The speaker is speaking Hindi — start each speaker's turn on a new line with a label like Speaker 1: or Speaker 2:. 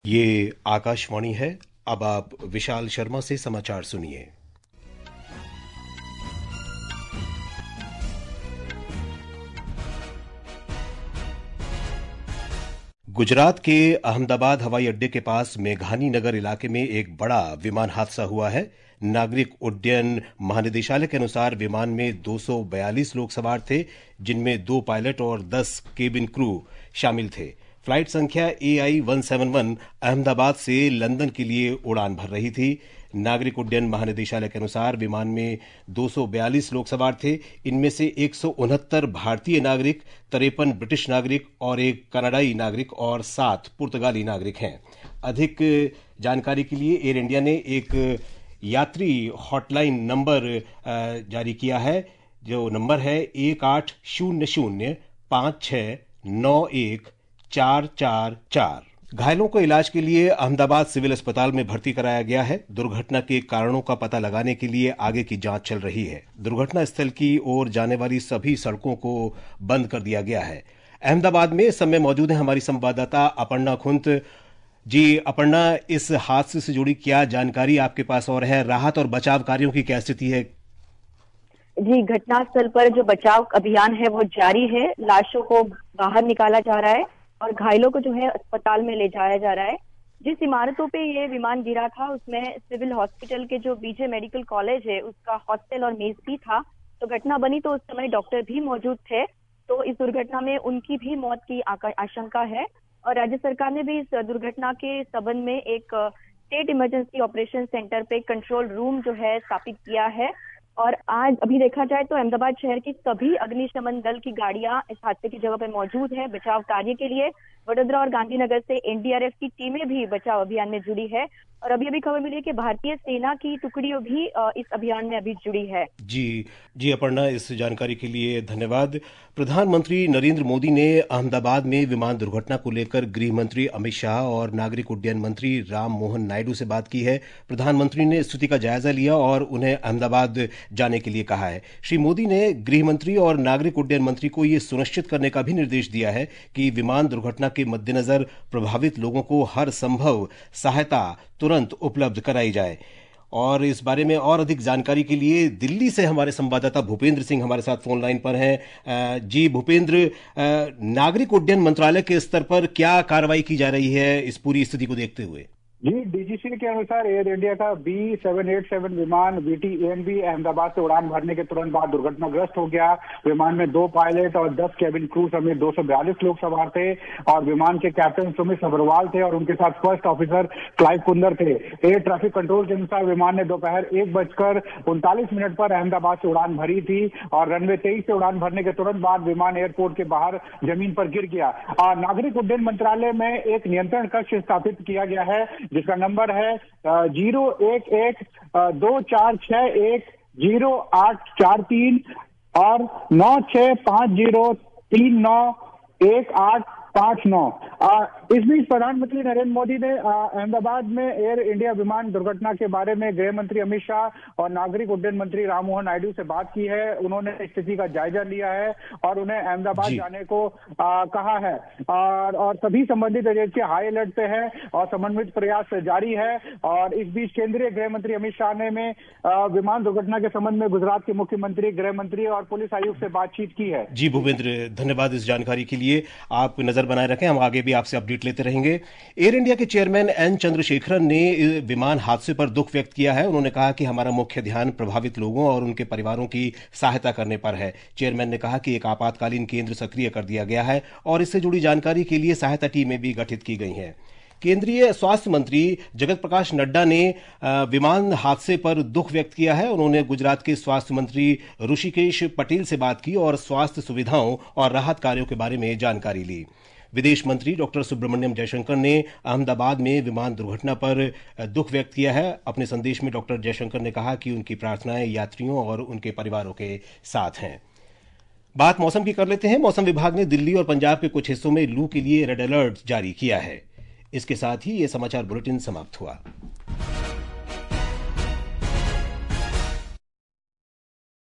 Speaker 1: ये आकाशवाणी है। अब आप विशाल शर्मा से समाचार सुनिए। गुजरात के अहमदाबाद हवाई अड्डे के पास मेघानी नगर इलाके में एक बड़ा विमान हादसा हुआ है। नागरिक उड्डयन महानिदेशालय के अनुसार विमान में 242 लोग सवार थे, जिनमें 2 पायलट और 10 केबिन क्रू शामिल थे। फ्लाइट संख्या AI-171 अहमदाबाद से लंदन के लिए उड़ान भर रही थी। नागरिक उड्डयन महानिदेशालय के अनुसार विमान में 242 लोग सवार थे। इनमें से 169 भारतीय नागरिक, 53 ब्रिटिश नागरिक और एक कनाडाई नागरिक और 7 पुर्तगाली नागरिक हैं। अधिक जानकारी के लिए एयर इंडिया ने एक यात्री हॉटलाइन नंबर जारी किया है, जो नंबर है 1800-5691-444। घायलों को इलाज के लिए अहमदाबाद सिविल अस्पताल में भर्ती कराया गया है। दुर्घटना के कारणों का पता लगाने के लिए आगे की जांच चल रही है। दुर्घटना स्थल की ओर जाने वाली सभी सड़कों को बंद कर दिया गया है। अहमदाबाद में इस समय मौजूद है हमारी संवाददाता अपर्णा खुंत। जी अपर्णा, इस हादसे से जुड़ी क्या जानकारी आपके पास और है? राहत और बचाव कार्यों की क्या स्थिति है?
Speaker 2: जी, घटनास्थल पर जो बचाव अभियान है वो जारी है। लाशों को बाहर निकाला जा रहा है और घायलों को जो है अस्पताल में ले जाया जा रहा है। जिस इमारतों पे ये विमान गिरा था उसमें सिविल हॉस्पिटल के जो बीजे मेडिकल कॉलेज है उसका हॉस्टल और मेस भी था। तो घटना बनी तो उस समय डॉक्टर भी मौजूद थे। तो इस दुर्घटना में उनकी भी मौत की आशंका है और राज्य सरकार ने भी इस दुर्घटना के संबंध में एक स्टेट इमरजेंसी ऑपरेशन सेंटर पे कंट्रोल रूम जो है स्थापित किया है। और आज अभी देखा जाए तो अहमदाबाद शहर की सभी अग्निशमन दल की गाड़ियां इस हादसे की जगह पर मौजूद है बचाव कार्य के लिए। वडोदरा और गांधीनगर से NDRF की टीमें भी बचाव अभियान में जुड़ी है और अभी खबर मिली है कि भारतीय सेना की टुकड़ियों भी इस अभियान में अभी जुड़ी है।
Speaker 1: जी अपर्णा, इस जानकारी के लिए धन्यवाद। प्रधानमंत्री नरेंद्र मोदी ने अहमदाबाद में विमान दुर्घटना को लेकर गृह मंत्री अमित शाह और नागरिक उड्डयन मंत्री राम मोहन नायडू से बात की है। प्रधानमंत्री ने स्थिति का जायजा लिया और उन्हें अहमदाबाद जाने के लिए कहा है। श्री मोदी ने गृह मंत्री और नागरिक उड्डयन मंत्री को यह सुनिश्चित करने का भी निर्देश दिया है कि विमान दुर्घटना के मद्देनजर प्रभावित लोगों को हर संभव सहायता तुरंत उपलब्ध कराई जाए। और इस बारे में और अधिक जानकारी के लिए दिल्ली से हमारे संवाददाता भूपेंद्र सिंह हमारे साथ फोन लाइन पर हैं। जी भूपेंद्र, नागरिक उड्डयन मंत्रालय के स्तर पर क्या कार्रवाई की जा रही है इस पूरी स्थिति को देखते हुए?
Speaker 3: जी, DGC के अनुसार एयर इंडिया का B787 विमान VTANB अहमदाबाद से उड़ान भरने के तुरंत बाद दुर्घटनाग्रस्त हो गया। विमान में 2 पायलट और 10 केबिन क्रू समेत 242 लोग सवार थे और विमान के कैप्टन सुमित सब्रवाल थे और उनके साथ फर्स्ट ऑफिसर क्लाइव कुंदर थे। एयर ट्रैफिक कंट्रोल के अनुसार विमान ने दोपहर 1:39 पर अहमदाबाद से उड़ान भरी थी और रनवे 23 से उड़ान भरने के तुरंत बाद विमान एयरपोर्ट के बाहर जमीन पर गिर गया। नागरिक उड्डयन मंत्रालय में एक नियंत्रण कक्ष स्थापित किया गया है जिसका नंबर है 01124610843 और 9650391859। इस बीच प्रधानमंत्री नरेंद्र मोदी ने अहमदाबाद में एयर इंडिया विमान दुर्घटना के बारे में गृह मंत्री अमित शाह और नागरिक उड्डयन मंत्री राम मोहन नायडू से बात की है। उन्होंने स्थिति का जायजा लिया है और उन्हें अहमदाबाद जाने को कहा है और सभी संबंधित एजेंसियां हाई अलर्ट पे है और समन्वित प्रयास जारी है। और इस बीच केंद्रीय गृह मंत्री अमित शाह ने विमान दुर्घटना के संबंध में गुजरात के मुख्यमंत्री, गृह मंत्री और पुलिस आयुक्त से बातचीत की है।
Speaker 1: जी भूपेंद्र, धन्यवाद इस जानकारी के लिए। आप नजर बनाए रखें, हम आगे भी आपसे अपडेट लेते रहेंगे। एयर इंडिया के चेयरमैन N चंद्रशेखरन ने विमान हादसे पर दुख व्यक्त किया है। उन्होंने कहा कि हमारा मुख्य ध्यान प्रभावित लोगों और उनके परिवारों की सहायता करने पर है। चेयरमैन ने कहा कि एक आपातकालीन केंद्र सक्रिय कर दिया गया है और इससे जुड़ी जानकारी के लिए सहायता टीमें भी गठित की गई हैं। केंद्रीय स्वास्थ्य मंत्री जगत प्रकाश नड्डा ने विमान हादसे पर दुख व्यक्त किया है। उन्होंने गुजरात के स्वास्थ्य मंत्री ऋषिकेश पटेल से बात की और स्वास्थ्य सुविधाओं और राहत कार्यों के बारे में जानकारी ली। विदेश मंत्री डॉक्टर सुब्रमण्यम जयशंकर ने अहमदाबाद में विमान दुर्घटना पर दुख व्यक्त किया है। अपने संदेश में डॉक्टर जयशंकर ने कहा कि उनकी प्रार्थनाएं यात्रियों और उनके परिवारों के साथ हैं। बात मौसम की कर लेते हैं। मौसम विभाग ने दिल्ली और पंजाब के कुछ हिस्सों में लू के लिए रेड अलर्ट जारी किया है। इसके साथ ही यह समाचार बुलेटिन समाप्त हुआ।